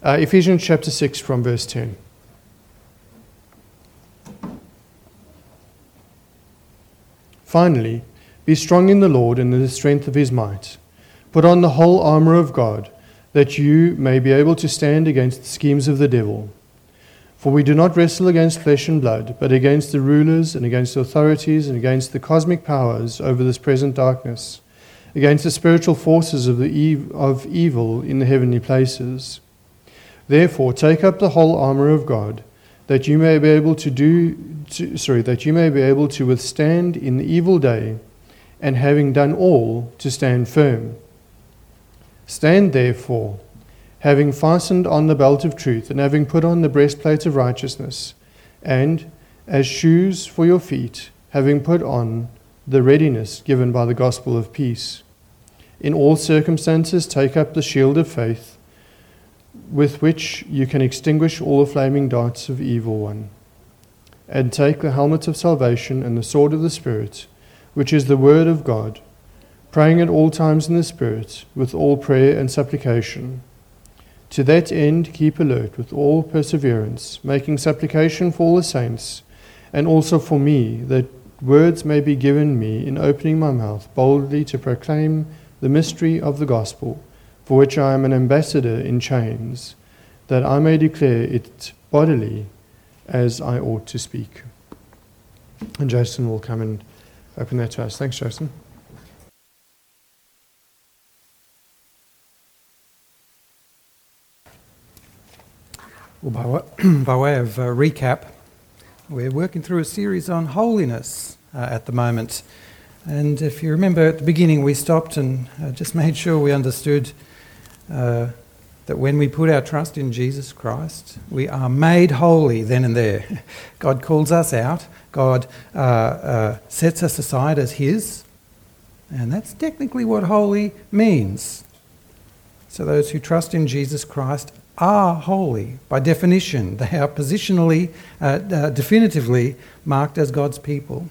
Ephesians chapter 6 from verse 10. Finally, be strong in the Lord and in the strength of his might. Put on the whole armour of God, that you may be able to stand against the schemes of the devil. For we do not wrestle against flesh and blood, but against the rulers and against the authorities and against the cosmic powers over this present darkness, against the spiritual forces of evil in the heavenly places. Therefore, take up the whole armour of God, that you may be able to withstand in the evil day, and having done all, to stand firm. Stand therefore, having fastened on the belt of truth, and having put on the breastplate of righteousness, and as shoes for your feet, having put on the readiness given by the gospel of peace. In all circumstances take up the shield of faith, with which you can extinguish all the flaming darts of evil one. And take the helmet of salvation and the sword of the Spirit, which is the word of God, praying at all times in the Spirit, with all prayer and supplication. To that end keep alert with all perseverance, making supplication for all the saints, and also for me, that words may be given me in opening my mouth boldly to proclaim the mystery of the gospel, for which I am an ambassador in chains, that I may declare it bodily as I ought to speak. And Jason will come and open that to us. Thanks, Jason. Well, by way of recap, we're working through a series on holiness at the moment. And if you remember at the beginning, we stopped and just made sure we understood that when we put our trust in Jesus Christ, we are made holy then and there. God calls us out. God sets us aside as his. And that's technically what holy means. So those who trust in Jesus Christ are holy. By definition, they are positionally, definitively marked as God's people.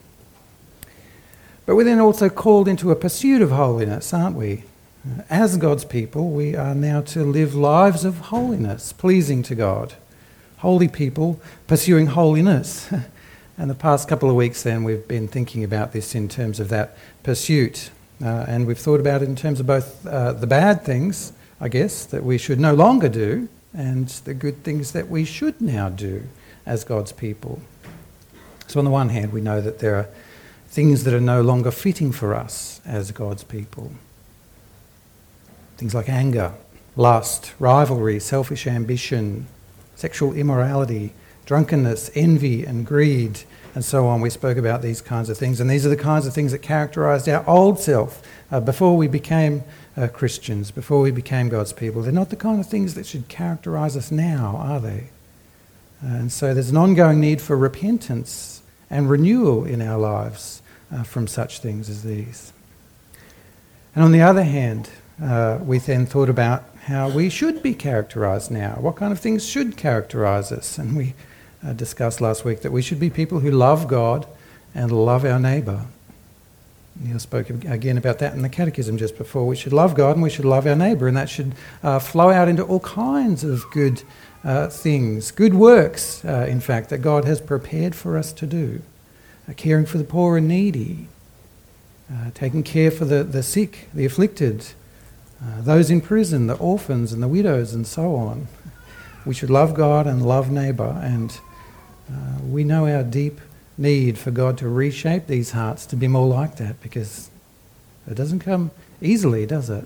But we're then also called into a pursuit of holiness, aren't we? As God's people, we are now to live lives of holiness, pleasing to God. Holy people pursuing holiness. And the past couple of weeks then we've been thinking about this in terms of that pursuit. And we've thought about it in terms of both the bad things, I guess, that we should no longer do, and the good things that we should now do as God's people. So on the one hand, we know that there are things that are no longer fitting for us as God's people. Things like anger, lust, rivalry, selfish ambition, sexual immorality, drunkenness, envy and greed, and so on. We spoke about these kinds of things, and these are the kinds of things that characterised our old self before we became Christians, before we became God's people. They're not the kind of things that should characterise us now, are they? And so there's an ongoing need for repentance and renewal in our lives from such things as these. And on the other hand, we then thought about how we should be characterised now. What kind of things should characterise us? And we discussed last week that we should be people who love God and love our neighbour. Neil spoke again about that in the Catechism just before. We should love God and we should love our neighbour, and that should flow out into all kinds of good things, good works, in fact, that God has prepared for us to do. Caring for the poor and needy, taking care for the sick, the afflicted, those in prison, the orphans and the widows, and so on. We should love God and love neighbour, and we know our deep need for God to reshape these hearts to be more like that, because it doesn't come easily, does it?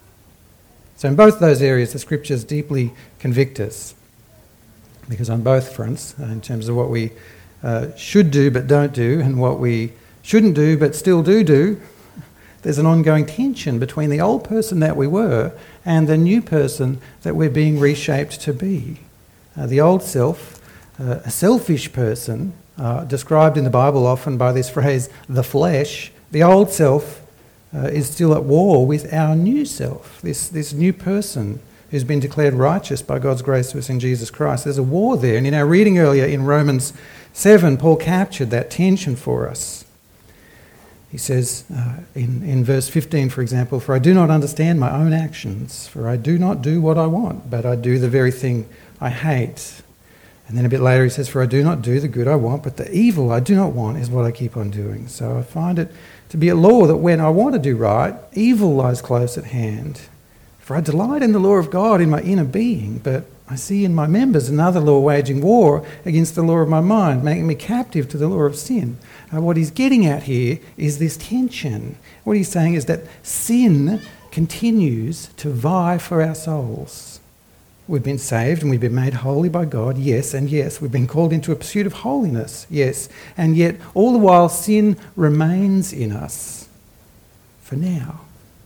So in both those areas, the Scriptures deeply convict us, because on both fronts, in terms of what we should do but don't do, and what we shouldn't do but still do, there's an ongoing tension between the old person that we were and the new person that we're being reshaped to be. The old self, a selfish person, described in the Bible often by this phrase, the flesh. The old self is still at war with our new self, this new person who's been declared righteous by God's grace to us in Jesus Christ. There's a war there, and in our reading earlier in Romans 7, Paul captured that tension for us. He says in verse 15, for example, "For I do not understand my own actions, for I do not do what I want, but I do the very thing I hate." And then a bit later he says, "For I do not do the good I want, but the evil I do not want is what I keep on doing." So I find it to be a law that when I want to do right, evil lies close at hand. "For I delight in the law of God in my inner being, but I see in my members another law waging war against the law of my mind, making me captive to the law of sin." What he's getting at here is this tension. What he's saying is that sin continues to vie for our souls. We've been saved and we've been made holy by God, yes, and yes. We've been called into a pursuit of holiness, yes. And yet, all the while, sin remains in us for now.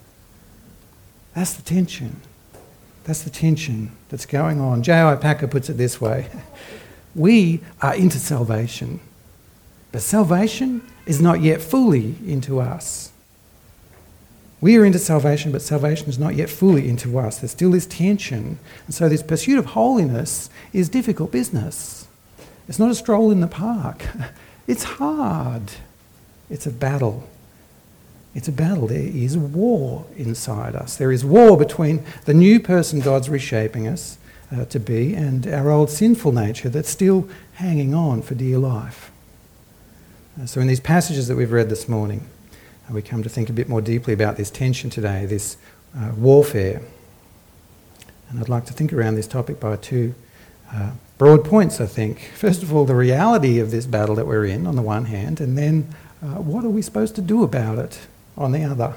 That's the tension. That's the tension that's going on. J.I. Packer puts it this way: we are into salvation, but salvation is not yet fully into us. We are into salvation, but salvation is not yet fully into us. There's still this tension. And so this pursuit of holiness is difficult business. It's not a stroll in the park. It's hard. It's a battle. It's a battle. There is war inside us. There is war between the new person God's reshaping us to be and our old sinful nature that's still hanging on for dear life. So in these passages that we've read this morning, we come to think a bit more deeply about this tension today, this warfare. And I'd like to think around this topic by two broad points, I think. First of all, the reality of this battle that we're in on the one hand, and then what are we supposed to do about it on the other?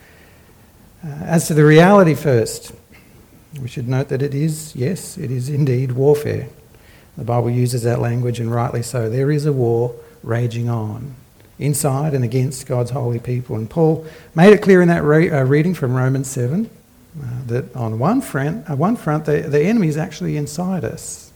As to the reality first, we should note that it is indeed warfare. The Bible uses that language, and rightly so. There is a war raging on, inside and against God's holy people. And Paul made it clear in that reading from Romans 7 that on one front, the enemy is actually inside us.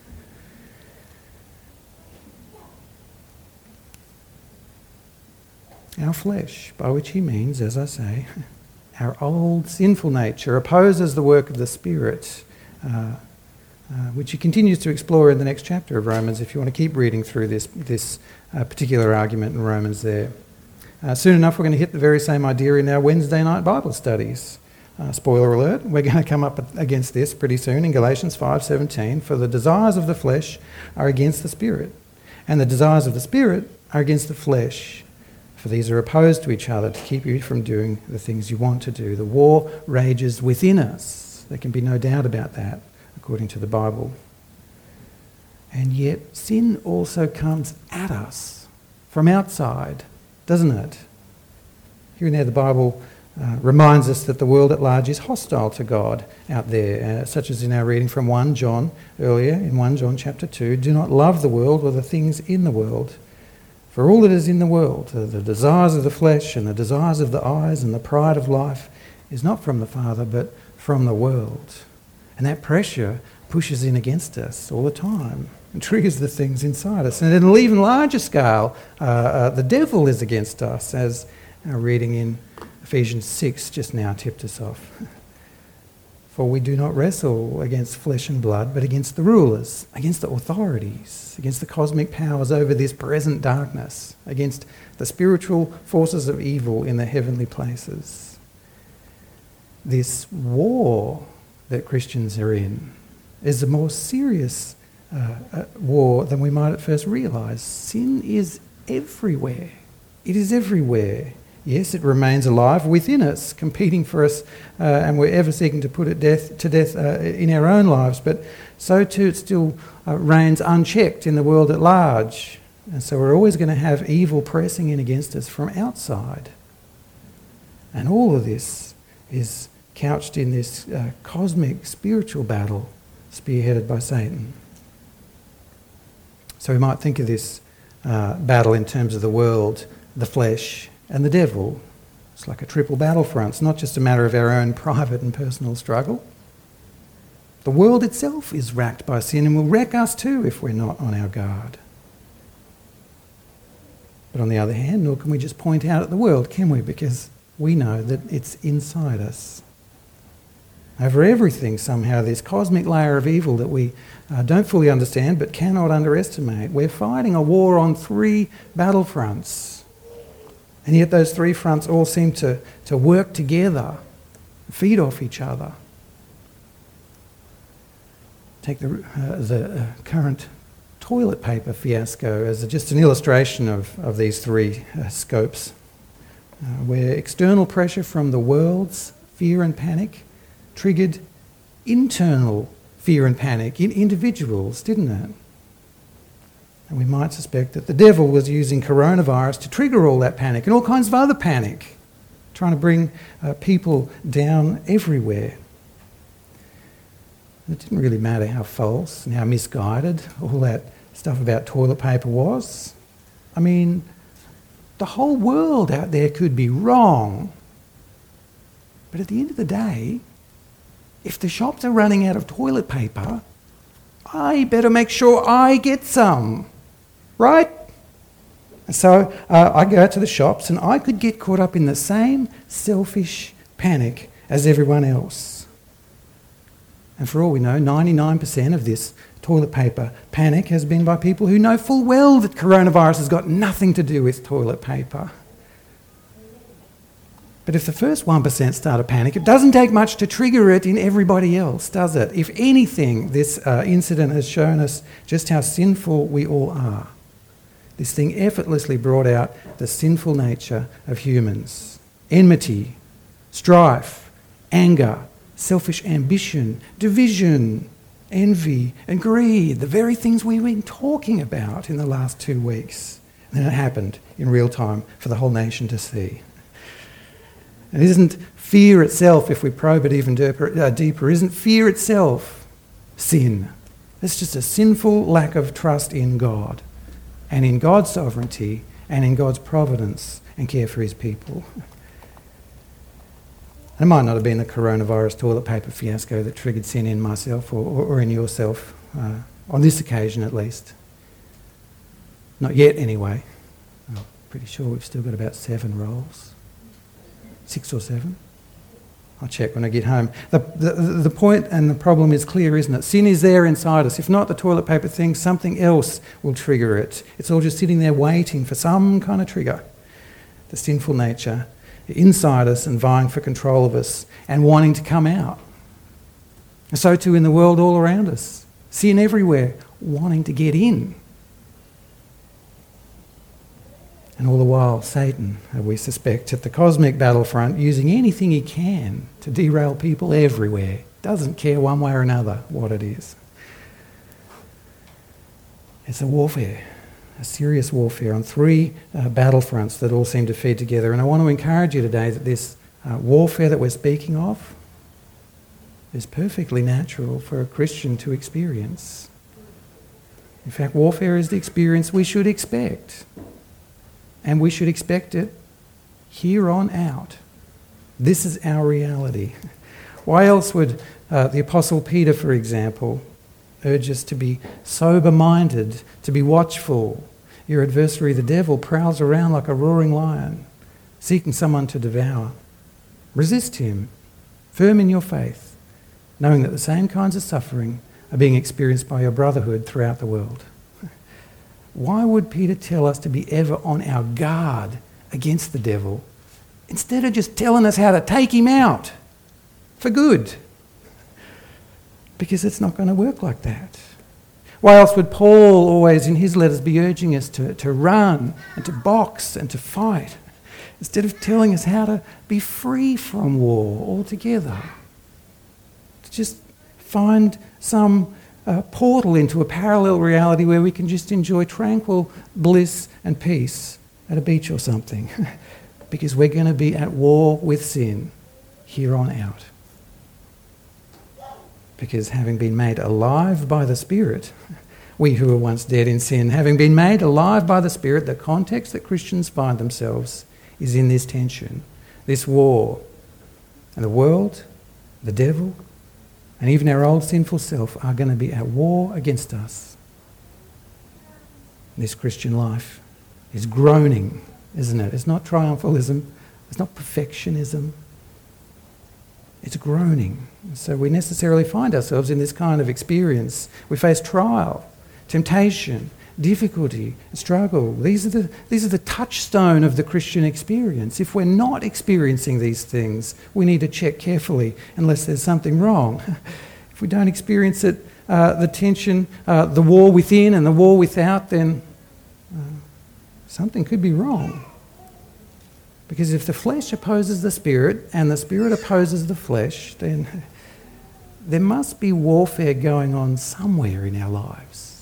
Our flesh, by which he means, as I say, our old sinful nature, opposes the work of the Spirit, which he continues to explore in the next chapter of Romans, if you want to keep reading through this particular argument in Romans there. Soon enough, we're going to hit the very same idea in our Wednesday night Bible studies. Spoiler alert, we're going to come up against this pretty soon in Galatians 5:17. "For the desires of the flesh are against the Spirit, and the desires of the Spirit are against the flesh. For these are opposed to each other to keep you from doing the things you want to do." The war rages within us. There can be no doubt about that, according to the Bible. And yet sin also comes at us from outside, doesn't it? Here and there the Bible reminds us that the world at large is hostile to God out there, such as in our reading from 1 John earlier, in 1 John chapter 2, "Do not love the world or the things in the world. For all that is in the world, the desires of the flesh and the desires of the eyes and the pride of life, is not from the Father but from the world." And that pressure pushes in against us all the time and triggers the things inside us. And at an even larger scale, the devil is against us, as our reading in Ephesians 6 just now tipped us off. "For we do not wrestle against flesh and blood, but against the rulers, against the authorities, against the cosmic powers over this present darkness, against the spiritual forces of evil in the heavenly places." This war that Christians are in is a more serious war than we might at first realise. Sin is everywhere. It is everywhere. Yes, it remains alive within us, competing for us, and we're ever seeking to put it to death in our own lives, but so too it still reigns unchecked in the world at large. And so we're always going to have evil pressing in against us from outside. And all of this is couched in this cosmic spiritual battle spearheaded by Satan. So we might think of this battle in terms of the world, the flesh, and the devil. It's like a triple battlefront. It's not just a matter of our own private and personal struggle. The world itself is racked by sin and will wreck us too if we're not on our guard. But on the other hand, nor can we just point out at the world, can we? Because we know that it's inside us. Over everything, somehow, this cosmic layer of evil that we don't fully understand but cannot underestimate. We're fighting a war on three battlefronts. And yet those three fronts all seem to work together, feed off each other. Take the current toilet paper fiasco as just an illustration of these three scopes, where external pressure from the world's fear and panic triggered internal fear and panic in individuals, didn't it? And we might suspect that the devil was using coronavirus to trigger all that panic and all kinds of other panic, trying to bring people down everywhere. It didn't really matter how false and how misguided all that stuff about toilet paper was. I mean, the whole world out there could be wrong. But at the end of the day, if the shops are running out of toilet paper, I better make sure I get some, right? And so I go out to the shops and I could get caught up in the same selfish panic as everyone else. And for all we know, 99% of this toilet paper panic has been by people who know full well that coronavirus has got nothing to do with toilet paper. But if the first 1% start a panic, it doesn't take much to trigger it in everybody else, does it? If anything, this incident has shown us just how sinful we all are. This thing effortlessly brought out the sinful nature of humans. Enmity, strife, anger, selfish ambition, division, envy and greed, the very things we've been talking about in the last 2 weeks. And it happened in real time for the whole nation to see. It isn't fear itself, if we probe it even deeper, isn't fear itself sin. It's just a sinful lack of trust in God and in God's sovereignty and in God's providence and care for his people. It might not have been the coronavirus toilet paper fiasco that triggered sin in myself or in yourself, on this occasion at least. Not yet anyway. I'm pretty sure we've still got about 7 rolls. 6 or 7. I'll check when I get home. The point and the problem is clear, isn't it? Sin is there inside us. If not the toilet paper thing, something else will trigger it. It's all just sitting there waiting for some kind of trigger. The sinful nature inside us and vying for control of us and wanting to come out. And so too in the world all around us. Sin everywhere, wanting to get in. And all the while, Satan, we suspect, at the cosmic battlefront, using anything he can to derail people everywhere. Doesn't care one way or another what it is. It's a warfare, a serious warfare on 3 battlefronts that all seem to feed together. And I want to encourage you today that this warfare that we're speaking of is perfectly natural for a Christian to experience. In fact, warfare is the experience we should expect. And we should expect it here on out. This is our reality. Why else would the Apostle Peter, for example, urge us to be sober-minded, to be watchful? Your adversary, the devil, prowls around like a roaring lion, seeking someone to devour. Resist him, firm in your faith, knowing that the same kinds of suffering are being experienced by your brotherhood throughout the world. Why would Peter tell us to be ever on our guard against the devil instead of just telling us how to take him out for good? Because it's not going to work like that. Why else would Paul always in his letters be urging us to run and to box and to fight instead of telling us how to be free from war altogether? To just find some portal into a parallel reality where we can just enjoy tranquil bliss and peace at a beach or something. Because we're going to be at war with sin here on out. Because having been made alive by the Spirit, we who were once dead in sin, having been made alive by the Spirit, the context that Christians find themselves is in this tension, this war. And the world, the devil, and even our old sinful self are going to be at war against us. This Christian life is groaning, isn't it? It's not triumphalism. It's not perfectionism. It's groaning. So we necessarily find ourselves in this kind of experience. We face trial, temptation, difficulty, struggle. These are the touchstone of the Christian experience. If we're not experiencing these things, we need to check carefully unless there's something wrong. If we don't experience it, the tension, the war within and the war without, then something could be wrong. Because if the flesh opposes the spirit and the spirit opposes the flesh, then there must be warfare going on somewhere in our lives.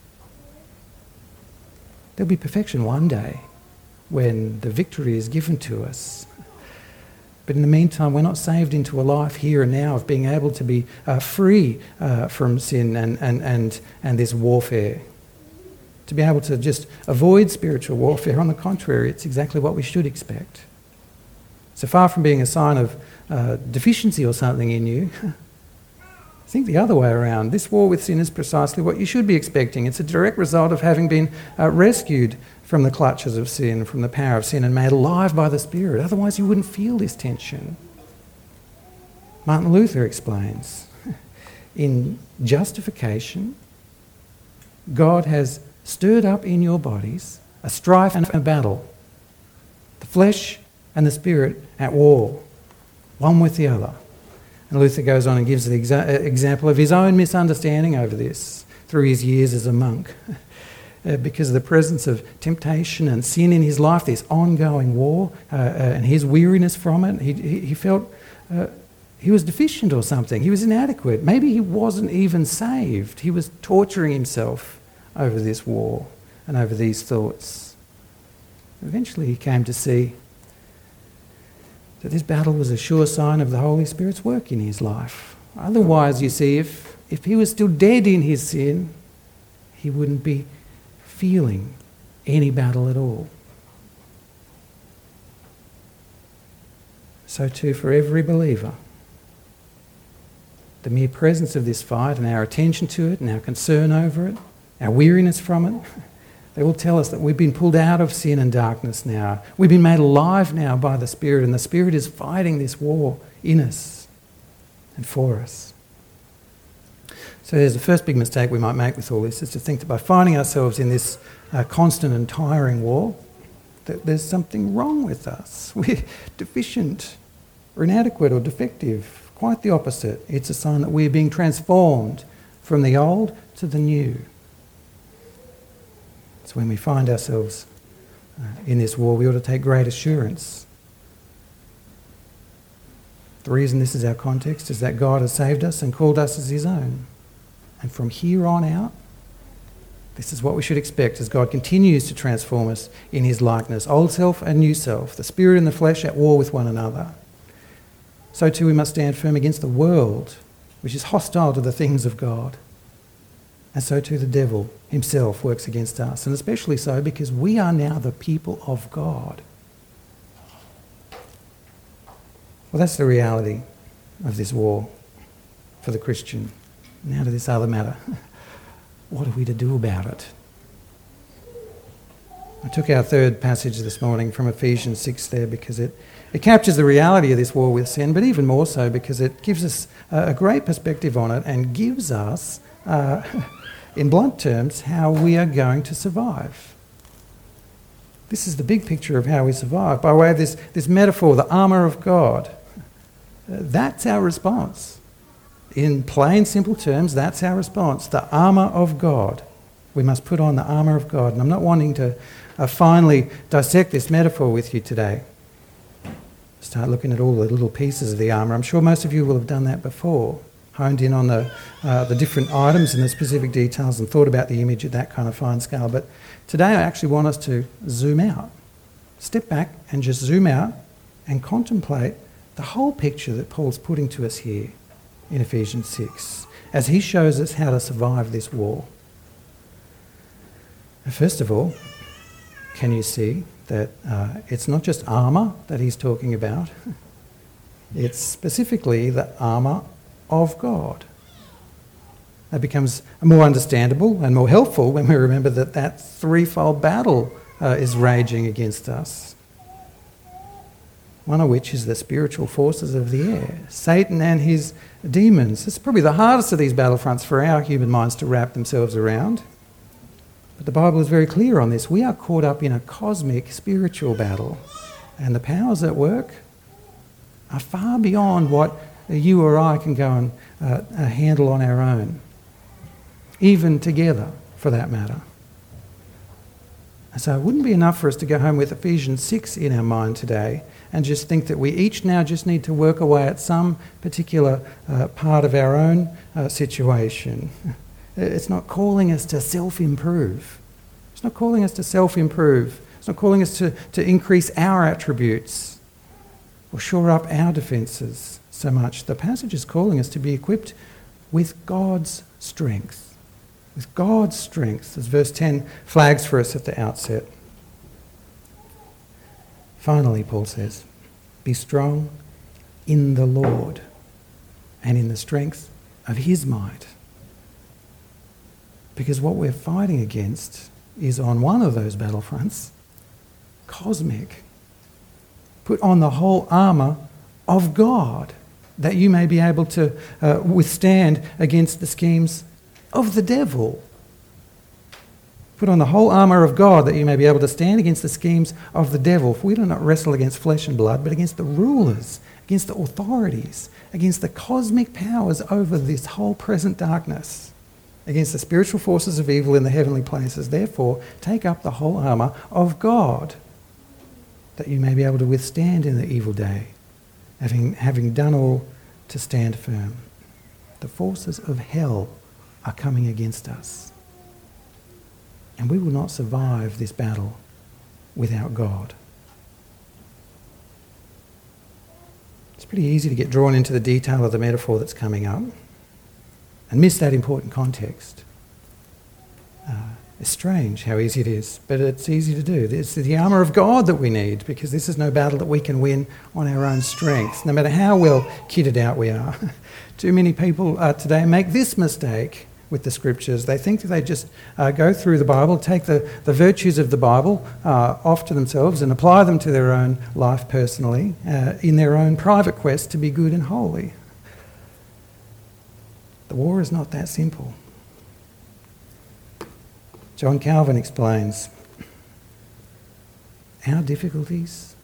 There'll be perfection one day when the victory is given to us. But in the meantime, we're not saved into a life here and now of being able to be free from sin and this warfare. To be able to just avoid spiritual warfare. On the contrary, it's exactly what we should expect. So far from being a sign of deficiency or something in you, think the other way around. This war with sin is precisely what you should be expecting. It's a direct result of having been rescued from the clutches of sin, from the power of sin, and made alive by the Spirit. Otherwise, you wouldn't feel this tension. Martin Luther explains, in justification, God has stirred up in your bodies a strife and a battle, the flesh and the spirit at war, one with the other. And Luther goes on and gives the example of his own misunderstanding over this through his years as a monk. Because of the presence of temptation and sin in his life, this ongoing war, and his weariness from it, he felt he was deficient or something. He was inadequate. Maybe he wasn't even saved. He was torturing himself over this war and over these thoughts. Eventually he came to see that this battle was a sure sign of the Holy Spirit's work in his life. Otherwise, you see, if he was still dead in his sin, he wouldn't be feeling any battle at all. So too for every believer, the mere presence of this fight and our attention to it and our concern over it, our weariness from it, they will tell us that we've been pulled out of sin and darkness now. We've been made alive now by the Spirit, and the Spirit is fighting this war in us and for us. So there's the first big mistake we might make with all this, is to think that by finding ourselves in this constant and tiring war, that there's something wrong with us. We're deficient or inadequate or defective. Quite the opposite. It's a sign that we're being transformed from the old to the new. So when we find ourselves in this war, we ought to take great assurance. The reason this is our context is that God has saved us and called us as his own. And from here on out, this is what we should expect as God continues to transform us in his likeness, old self and new self, the spirit and the flesh at war with one another. So too we must stand firm against the world, which is hostile to the things of God. And so too the devil himself works against us, and especially so because we are now the people of God. Well, that's the reality of this war for the Christian. Now to this other matter. What are we to do about it? I took our third passage this morning from Ephesians 6 there because it captures the reality of this war with sin, but even more so because it gives us a great perspective on it and gives us, in blunt terms, how we are going to survive. This is the big picture of how we survive. By way of this metaphor, the armour of God. That's our response. In plain, simple terms, that's our response. The armour of God. We must put on the armour of God. And I'm not wanting to finally dissect this metaphor with you today. Start looking at all the little pieces of the armour. I'm sure most of you will have done that before. Honed in on the different items and the specific details and thought about the image at that kind of fine scale. But today I actually want us to zoom out. Step back and just zoom out and contemplate the whole picture that Paul's putting to us here in Ephesians 6 as he shows us how to survive this war. First of all, can you see that it's not just armour that he's talking about? It's specifically the armour of God. That becomes more understandable and more helpful when we remember that threefold battle is raging against us. One of which is the spiritual forces of the air, Satan and his demons. It's probably the hardest of these battlefronts for our human minds to wrap themselves around. But the Bible is very clear on this. We are caught up in a cosmic spiritual battle, and the powers at work are far beyond what you or I can go and handle on our own, even together for that matter. And so it wouldn't be enough for us to go home with Ephesians 6 in our mind today and just think that we each now just need to work away at some particular part of our own situation. It's not calling us to self-improve. It's not calling us to self-improve. It's not calling us to increase our attributes or shore up our defences so much. The passage is calling us to be equipped with God's strength. With God's strength, as verse 10 flags for us at the outset. Finally, Paul says, be strong in the Lord and in the strength of his might. Because what we're fighting against is on one of those battlefronts, cosmic. Put on the whole armour of God, that you may be able to withstand against the schemes of the devil. Put on the whole armour of God, that you may be able to stand against the schemes of the devil. For we do not wrestle against flesh and blood, but against the rulers, against the authorities, against the cosmic powers over this whole present darkness, against the spiritual forces of evil in the heavenly places. Therefore, take up the whole armour of God, that you may be able to withstand in the evil day, having done all to stand firm. The forces of hell are coming against us, and we will not survive this battle without God. It's pretty easy to get drawn into the detail of the metaphor that's coming up and miss that important context. It's strange how easy it is, but it's easy to do. It's the armour of God that we need, because this is no battle that we can win on our own strength, no matter how well kitted out we are. Too many people today make this mistake with the scriptures. They think that they just go through the Bible, take the virtues of the Bible off to themselves and apply them to their own life personally, in their own private quest to be good and holy. The war is not that simple. John Calvin explains, our difficulties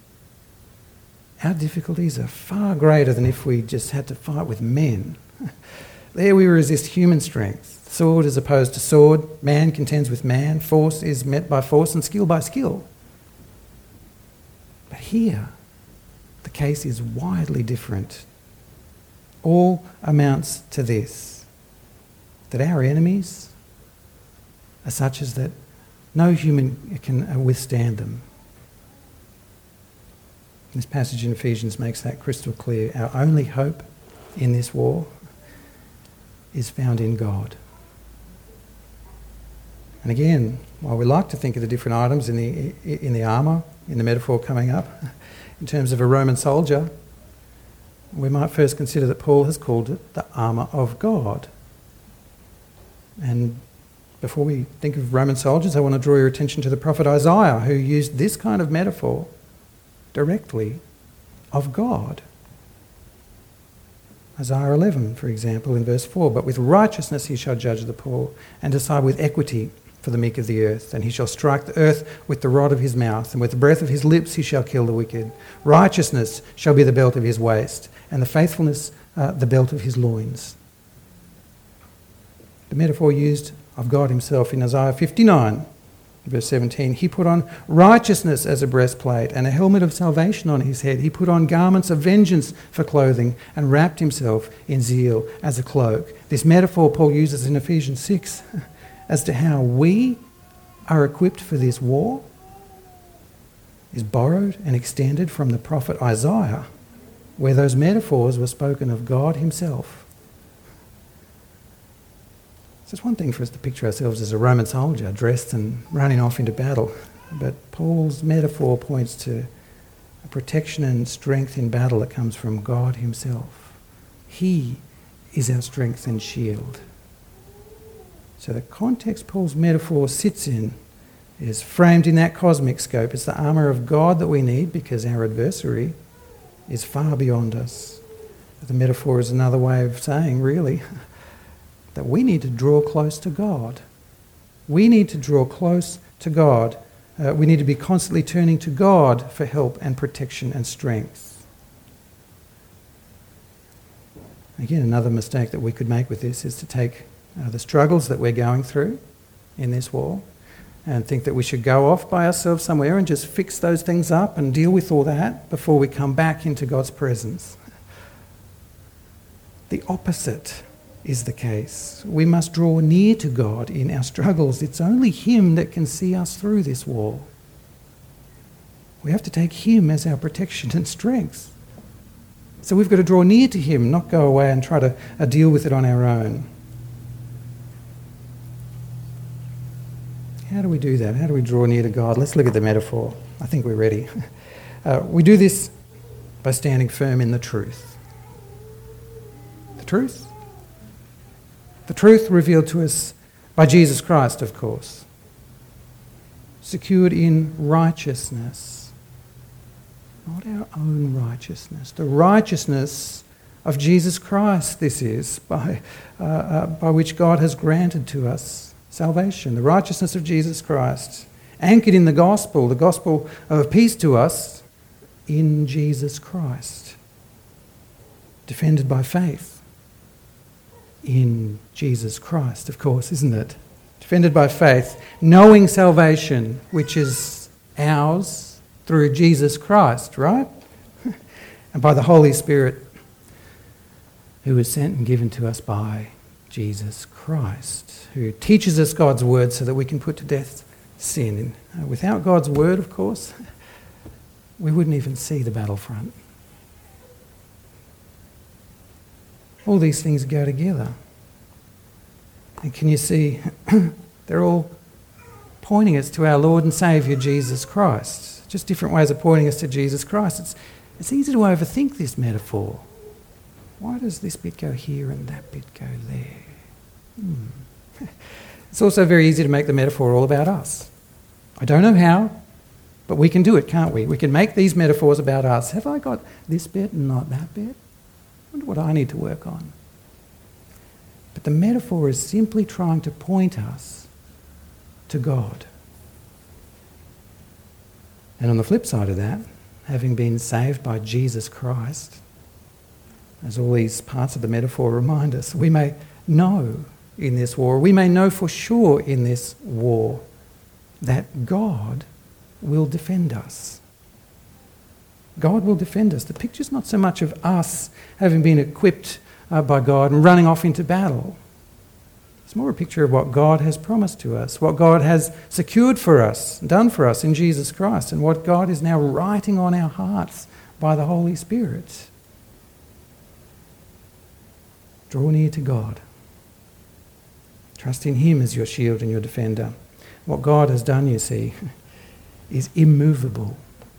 are far greater than if we just had to fight with men. There we resist human strength. Sword is opposed to sword. Man contends with man. Force is met by force and skill by skill. But here, the case is widely different. All amounts to this, that our enemies are such as that no human can withstand them. This passage in Ephesians makes that crystal clear. Our only hope in this war is found in God. And again, while we like to think of the different items in the armour, in the metaphor coming up, in terms of a Roman soldier, we might first consider that Paul has called it the armour of God. And before we think of Roman soldiers, I want to draw your attention to the prophet Isaiah, who used this kind of metaphor directly of God. Isaiah 11, for example, in verse 4, but with righteousness he shall judge the poor, and decide with equity for the meek of the earth. And he shall strike the earth with the rod of his mouth, and with the breath of his lips he shall kill the wicked. Righteousness shall be the belt of his waist, and the faithfulness the belt of his loins. The metaphor used of God himself in Isaiah 59, verse 17, he put on righteousness as a breastplate and a helmet of salvation on his head. He put on garments of vengeance for clothing and wrapped himself in zeal as a cloak. This metaphor Paul uses in Ephesians 6 as to how we are equipped for this war is borrowed and extended from the prophet Isaiah, where those metaphors were spoken of God himself. So it's one thing for us to picture ourselves as a Roman soldier dressed and running off into battle, but Paul's metaphor points to a protection and strength in battle that comes from God himself. He is our strength and shield. So the context Paul's metaphor sits in is framed in that cosmic scope. It's the armour of God that we need because our adversary is far beyond us. The metaphor is another way of saying, really, that we need to draw close to God We need to draw close to God. We need to be constantly turning to God for help and protection and strength. Again, another mistake that we could make with this is to take the struggles that we're going through in this war and think that we should go off by ourselves somewhere and just fix those things up and deal with all that before we come back into God's presence. The opposite is the case. We must draw near to God in our struggles. It's only Him that can see us through this war. We have to take Him as our protection and strength. So we've got to draw near to Him, not go away and try to deal with it on our own. How do we do that? How do we draw near to God? Let's look at the metaphor. I think we're ready. We do this by standing firm in the truth. The truth? The truth revealed to us by Jesus Christ, of course. Secured in righteousness. Not our own righteousness. The righteousness of Jesus Christ, this is, by which God has granted to us salvation. The righteousness of Jesus Christ. Anchored in the gospel of peace to us in Jesus Christ. Defended by faith. In Jesus Christ, of course, isn't it? Defended by faith, knowing salvation, which is ours through Jesus Christ, right? And by the Holy Spirit, who was sent and given to us by Jesus Christ, who teaches us God's word so that we can put to death sin. Without God's word, of course, we wouldn't even see the battlefront. All these things go together. And can you see, they're all pointing us to our Lord and Saviour, Jesus Christ. Just different ways of pointing us to Jesus Christ. It's easy to overthink this metaphor. Why does this bit go here and that bit go there? It's also very easy to make the metaphor all about us. I don't know how, but we can do it, can't we? We can make these metaphors about us. Have I got this bit and not that bit? I wonder what I need to work on. But the metaphor is simply trying to point us to God. And on the flip side of that, having been saved by Jesus Christ, as all these parts of the metaphor remind us, we may know in this war, we may know for sure in this war that God will defend us. God will defend us. The picture's not so much of us having been equipped by God and running off into battle. It's more a picture of what God has promised to us, what God has secured for us, done for us in Jesus Christ, and what God is now writing on our hearts by the Holy Spirit. Draw near to God. Trust in Him as your shield and your defender. What God has done, you see, is immovable.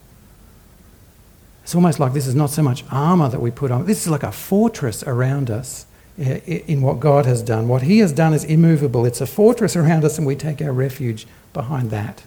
It's almost like this is not so much armour that we put on. This is like a fortress around us in what God has done. What He has done is immovable. It's a fortress around us and we take our refuge behind that.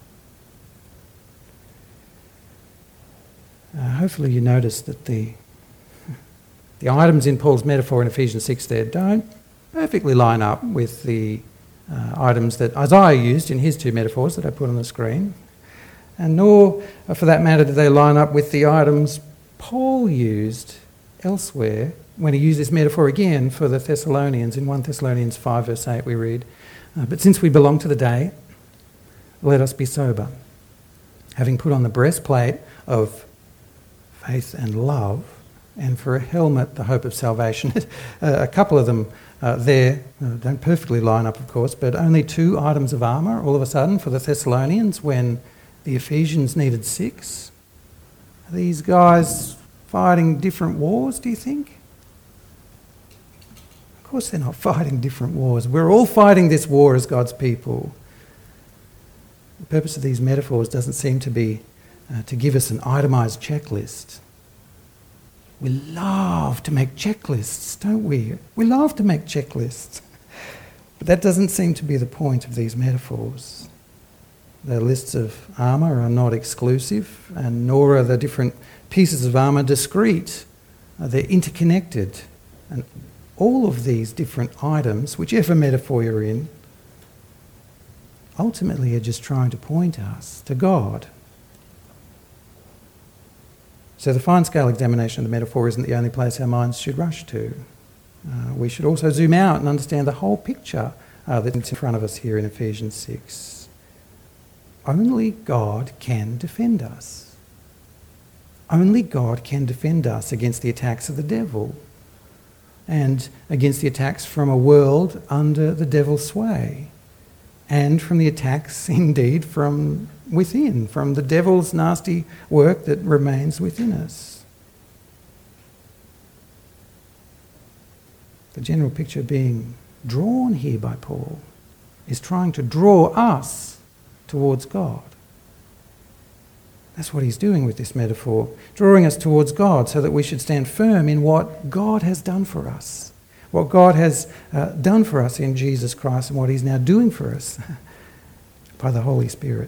Hopefully you notice that the items in Paul's metaphor in Ephesians 6 there don't perfectly line up with the items that Isaiah used in his two metaphors that I put on the screen. And nor, for that matter, do they line up with the items Paul used elsewhere when he used this metaphor again for the Thessalonians. In 1 Thessalonians 5 verse 8 we read, "But since we belong to the day, let us be sober, having put on the breastplate of faith and love, and for a helmet the hope of salvation." A couple of them there don't perfectly line up, of course, but only 2 items of armour all of a sudden for the Thessalonians when the Ephesians needed 6. Are these guys fighting different wars, do you think? Of course they're not fighting different wars. We're all fighting this war as God's people. The purpose of these metaphors doesn't seem to be to give us an itemised checklist. We love to make checklists, don't we? We love to make checklists. But that doesn't seem to be the point of these metaphors. The lists of armour are not exclusive, and nor are the different pieces of armour discrete. They're interconnected. And all of these different items, whichever metaphor you're in, ultimately are just trying to point us to God. So the fine-scale examination of the metaphor isn't the only place our minds should rush to. We should also zoom out and understand the whole picture that's in front of us here in Ephesians 6. Only God can defend us. Only God can defend us against the attacks of the devil and against the attacks from a world under the devil's sway, and from the attacks, indeed, from within, from the devil's nasty work that remains within us. The general picture being drawn here by Paul is trying to draw us towards God. That's what he's doing with this metaphor, drawing us towards God so that we should stand firm in what God has done for us, what God has done for us in Jesus Christ and what he's now doing for us by the Holy Spirit.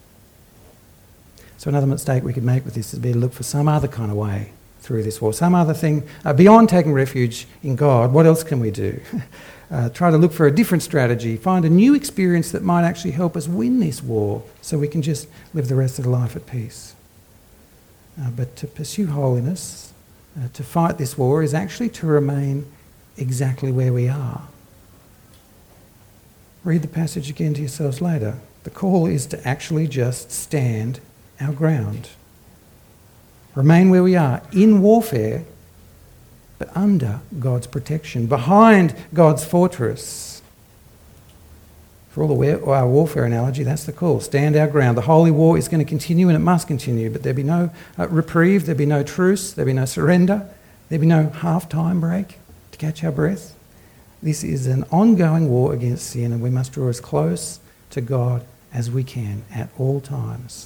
So another mistake we could make with this is be to look for some other kind of way through this war, some other thing beyond taking refuge in God. What else can we do? Try to look for a different strategy, find a new experience that might actually help us win this war so we can just live the rest of the life at peace. But to pursue holiness, to fight this war, is actually to remain exactly where we are. Read the passage again to yourselves later. The call is to actually just stand our ground. Remain where we are, in warfare, but under God's protection, behind God's fortress. For all our warfare analogy, that's the call. Stand our ground. The holy war is going to continue, and it must continue, but there'll be no reprieve, there'll be no truce, there'll be no surrender, there'll be no half-time break to catch our breath. This is an ongoing war against sin, and we must draw as close to God as we can at all times.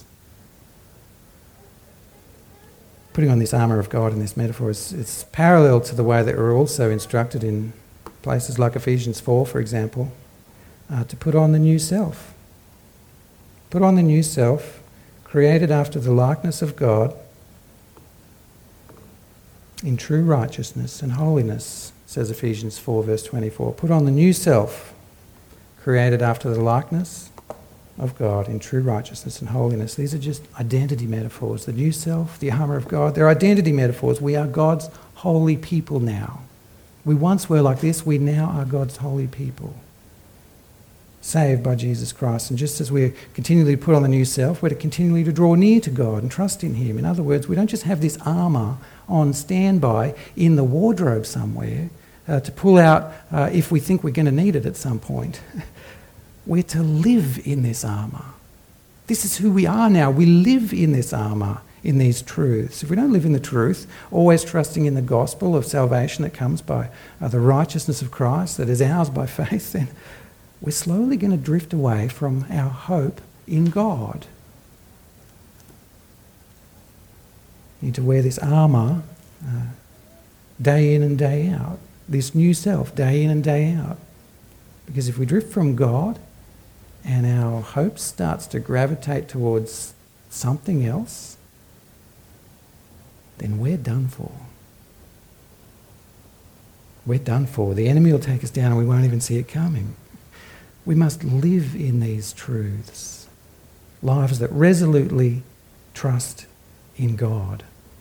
Putting on this armour of God in this metaphor it's parallel to the way that we're also instructed in places like Ephesians 4, for example, to put on the new self. Put on the new self, created after the likeness of God, in true righteousness and holiness, says Ephesians 4, verse 24. Put on the new self, created after the likeness of God in true righteousness and holiness. These are just identity metaphors. The new self, the armour of God, they're identity metaphors. We are God's holy people now. We once were like this, we now are God's holy people, saved by Jesus Christ. And just as we continually put on the new self, we're to continually to draw near to God and trust in him. In other words, we don't just have this armour on standby in the wardrobe somewhere to pull out if we think we're going to need it at some point. We're to live in this armour. This is who we are now. We live in this armour, in these truths. If we don't live in the truth, always trusting in the gospel of salvation that comes by the righteousness of Christ that is ours by faith, then we're slowly going to drift away from our hope in God. You need to wear this armour day in and day out, this new self day in and day out. Because if we drift from God, and our hope starts to gravitate towards something else, then we're done for. We're done for. The enemy will take us down and we won't even see it coming. We must live in these truths, lives that resolutely trust in God.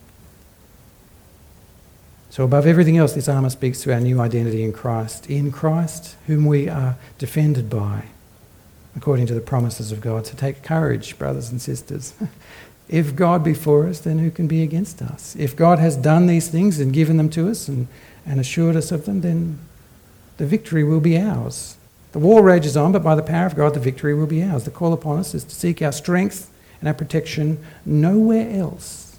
So above everything else, this armour speaks to our new identity in Christ whom we are defended by, according to the promises of God. So take courage, brothers and sisters. If God be for us, then who can be against us? If God has done these things and given them to us and assured us of them, then the victory will be ours. The war rages on, but by the power of God, the victory will be ours. The call upon us is to seek our strength and our protection nowhere else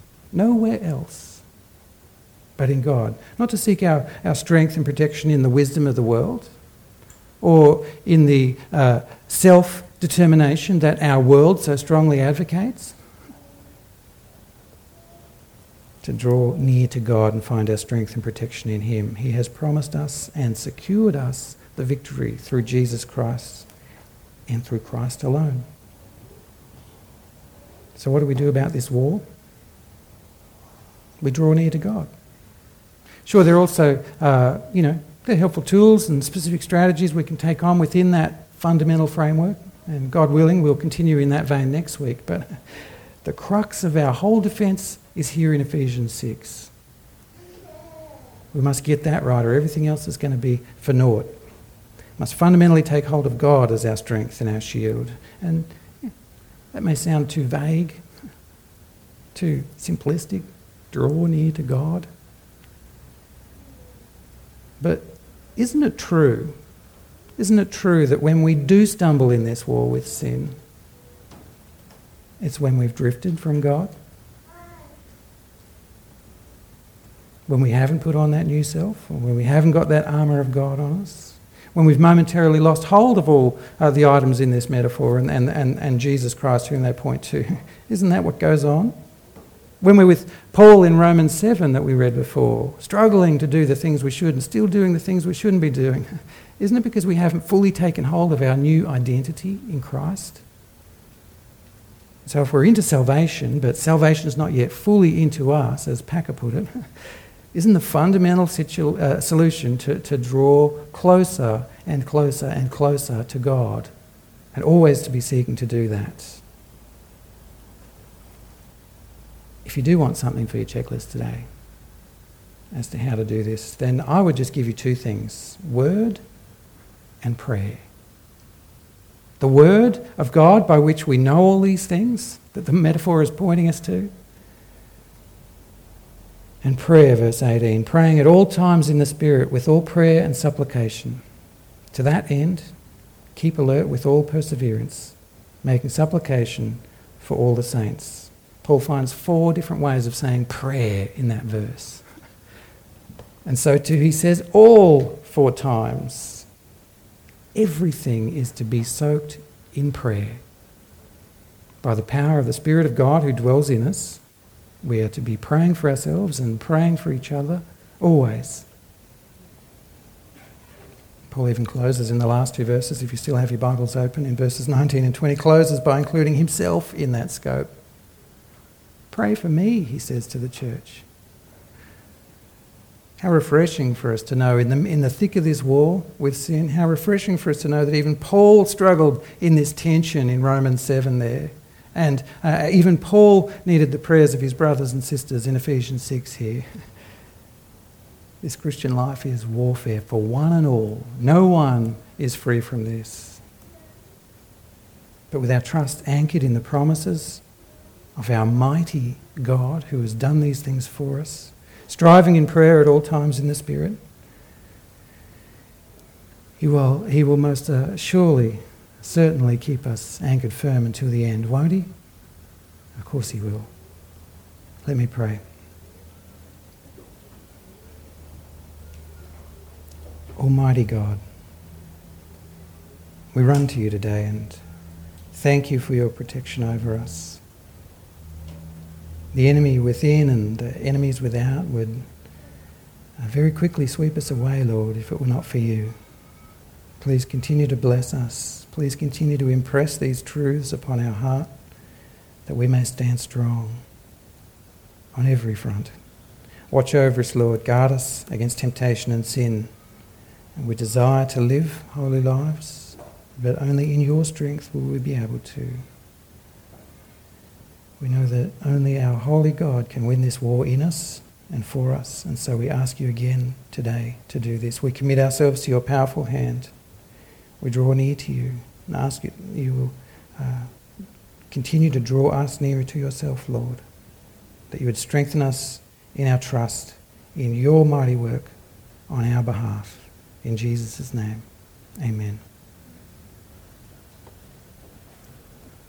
but in God. Not to seek our strength and protection in the wisdom of the world or in the self-determination that our world so strongly advocates. To draw near to God and find our strength and protection in him. He has promised us and secured us the victory through Jesus Christ and through Christ alone. So what do we do about this war? We draw near to God. Sure, there are also, there are helpful tools and specific strategies we can take on within that fundamental framework. And God willing, we'll continue in that vein next week. But the crux of our whole defence is here in Ephesians 6. We must get that right, or everything else is going to be for naught. We must fundamentally take hold of God as our strength and our shield. And that may sound too vague, too simplistic. Draw near to God. But isn't it true? Isn't it true that when we do stumble in this war with sin, it's when we've drifted from God? When we haven't put on that new self, or when we haven't got that armour of God on us? When we've momentarily lost hold of all the items in this metaphor and Jesus Christ whom they point to? Isn't that what goes on? When we're with Paul in Romans 7 that we read before, struggling to do the things we should and still doing the things we shouldn't be doing, isn't it because we haven't fully taken hold of our new identity in Christ? So if we're into salvation, but salvation is not yet fully into us, as Packer put it, isn't the fundamental solution to draw closer and closer and closer to God, and always to be seeking to do that? If you do want something for your checklist today as to how to do this, then I would just give you two things: word and prayer. The word of God by which we know all these things that the metaphor is pointing us to. And prayer, verse 18, praying at all times in the Spirit with all prayer and supplication. To that end, keep alert with all perseverance, making supplication for all the saints. Paul finds 4 different ways of saying prayer in that verse. And so too he says all 4 times. Everything is to be soaked in prayer. By the power of the Spirit of God who dwells in us, we are to be praying for ourselves and praying for each other always. Paul even closes in the last 2 verses, if you still have your Bibles open, in verses 19 and 20, closes by including himself in that scope. Pray for me, he says to the church. How refreshing for us to know in the thick of this war with sin, how refreshing for us to know that even Paul struggled in this tension in Romans 7 there. And even Paul needed the prayers of his brothers and sisters in Ephesians 6 here. This Christian life is warfare for one and all. No one is free from this. But with our trust anchored in the promises of our mighty God who has done these things for us, striving in prayer at all times in the Spirit, He will most surely, certainly keep us anchored firm until the end, won't He? Of course He will. Let me pray. Almighty God, we run to You today and thank You for Your protection over us. The enemy within and the enemies without would very quickly sweep us away, Lord, if it were not for You. Please continue to bless us. Please continue to impress these truths upon our heart that we may stand strong on every front. Watch over us, Lord. Guard us against temptation and sin. And we desire to live holy lives, but only in Your strength will we be able to. We know that only our holy God can win this war in us and for us, and so we ask You again today to do this. We commit ourselves to Your powerful hand. We draw near to You and ask You will continue to draw us nearer to Yourself, Lord, that You would strengthen us in our trust in Your mighty work on our behalf. In Jesus' name, amen.